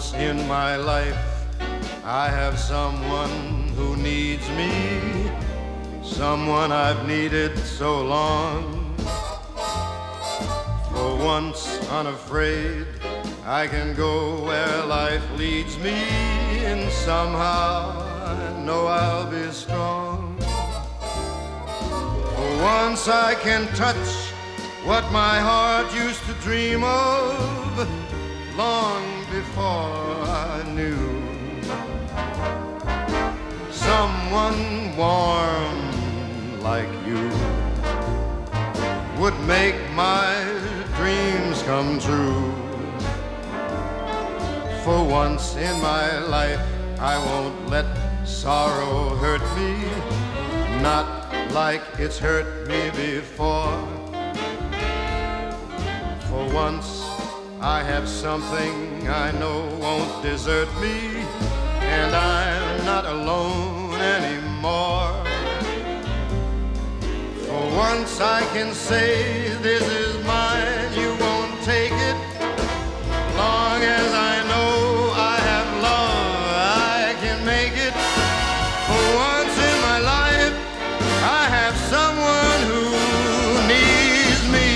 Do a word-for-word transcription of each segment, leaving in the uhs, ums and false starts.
once in my life I have someone who needs me, someone I've needed so long. For once unafraid, I can go where life leads me, and somehow I know I'll be strong. For once I can touch what my heart used to dream of long before I knew. Someone warm like you would make my dreams come true. For once in my life I won't let sorrow hurt me, not like it's hurt me before. For once I have something I know won't desert me, and I'm not alone anymore. For once I can say this is mine, you won't take it. Long as I know I have love, I can make it. For once in my life I have someone who needs me.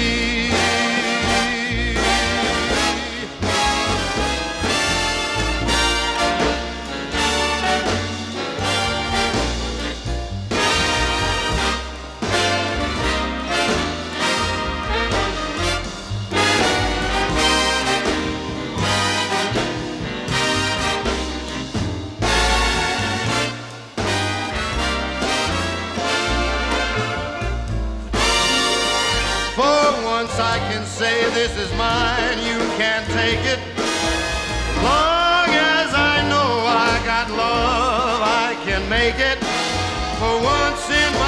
I can say this is mine, you can't take it. Long as I know I got love, I can make it. For once in